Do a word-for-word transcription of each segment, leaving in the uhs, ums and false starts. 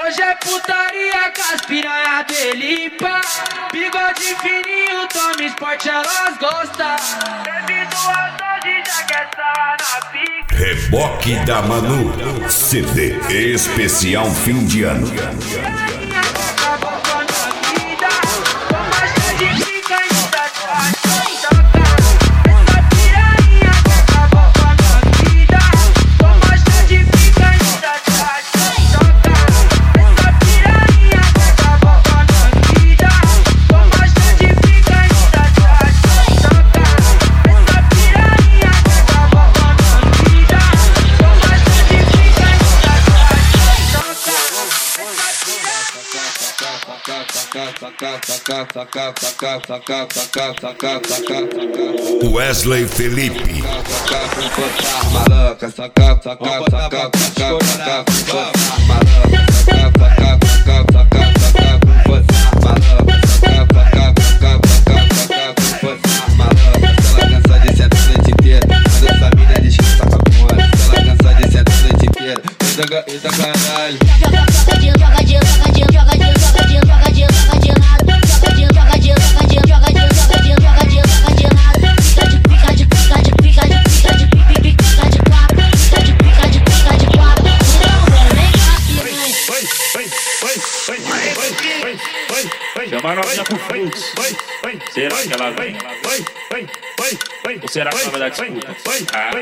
Hoje é putaria com as piranha delimpa. Bigode fininho, tome esporte, elas gostam. Devido às hoje já quer estar na pica. Reboque da Manu, C D especial fim de ano. Wesley Felipe. Eita caralho. Chama a novinha pro fluxo. Será que ela vem? Ou será que ela vai dar disputa? Ah,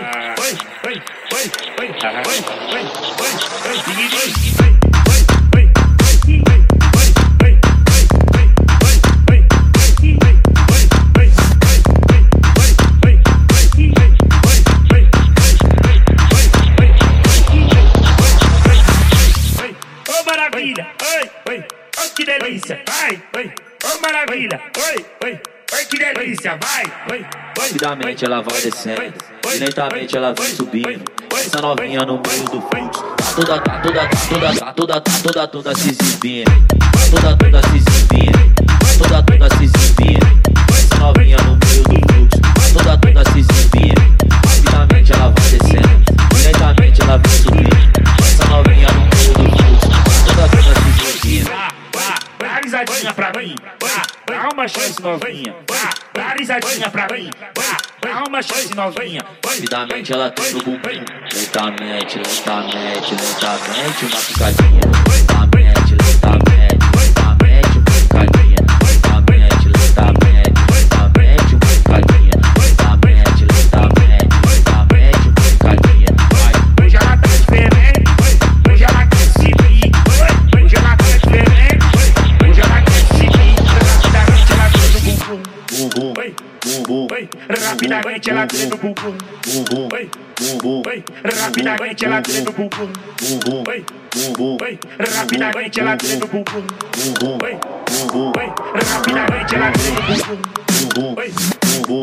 ô maravilha, oi, oi, oh que delícia, vai, oi, oh maravilha, oi, oi, oi que delícia, vai, oi, oi. Rapidamente ela vai descendo, e lentamente ela vem subindo. Essa novinha no meio do fluxo, tá toda, tá toda, tá toda, tá toda, tá toda, toda se exibindo, tá toda, toda se exibindo, tá toda, toda se exibindo. Essa novinha no meio do fluxo, tá toda, toda se exibindo. Rapidamente ela vai descendo, e lentamente ela vem subindo. Essa novinha no meio do fluxo, tá toda, toda se exibindo. Dá risadinha pra mim, dá uma chance novinha, dá risadinha pra mim, dá uma chance novinha. Rapidamente ela tem no bumbum, lentamente, lentamente, lentamente uma picadinha. Lentamente, lentamente, lentamente uma picadinha. Lentamente, lentamente, lentamente uma picadinha. Lentamente, lentamente, lentamente uma picadinha. Hoje ela tá diferente, hoje ela quer se vir. Hoje ela tá diferente, hoje ela quer se vir. Rapidamente ela tem no bumbum, bumbum, bumbum. Rapidamente ela tem no bumbum, bumbum, bumbum. Rapidamente ela tem no bumbum, bumbum, bumbum. Rapidamente ela tem no bumbum, bumbum, bumbum. Rapidamente ela tem no bumbum, bumbum, bumbum.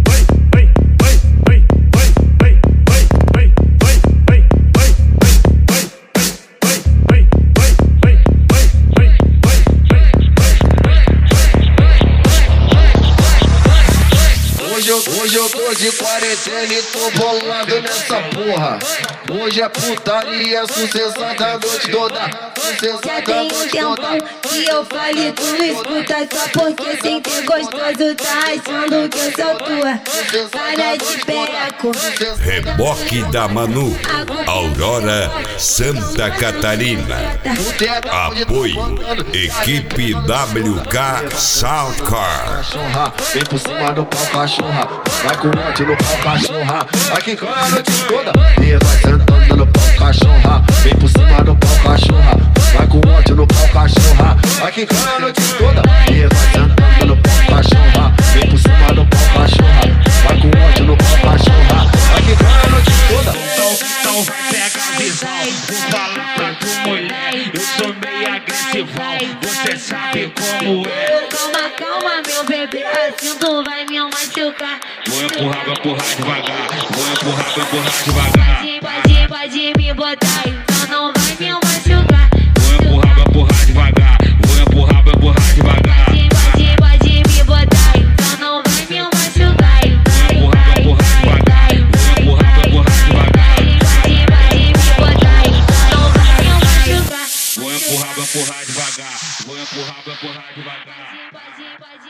Hoje eu, hoje eu tô de quarentena e tô bolado nessa porra. Hoje é putaria, sucessão da noite toda. Já tem um tempão que eu fale, tu não escuta. Só porque sem ter gostoso tá achando que eu sou tua. Para de pereco. Reboque da Manu, Aurora, Santa Catarina. Apoio, equipe W K Soundcar. Vem por cima do pau, cachorra. Vai com o monte no pau, cachorra. Vai quicando a noite toda. E vai sentando no pau, cachorra. Vem por cima do pau, cachorra. Vai com o monte no pau, cachorra. Vai quicando a noite toda. E vai sentando no pau, cachorra. Vem por cima do pau, cachorra. Vai com o monte no pau, cachorra. Vai quicando a noite toda. Então, então pega a visão, vou falar pra tu mulher. Eu sou meio agressivão, você sabe como é. Calma, calma, meu bebê, assim tu vai me machucar. Vou empurrar, vou empurrar devagar. Vou empurrar, vou empurrar devagar. Pode, pode, pode me botar, então não vai me machucar. Vou empurrar, vou empurrar devagar. Vou empurrar, vou empurrar devagar. Pode, pode me botar, então não vai me machucar. Vou empurrar, vou empurrar devagar. Vou empurrar, vou empurrar devagar. Pode, pode me botar, então não vai me machucar. Vou empurrar, vou empurrar devagar. Vou empurrar, vou empurrar devagar. Pode, pode, pode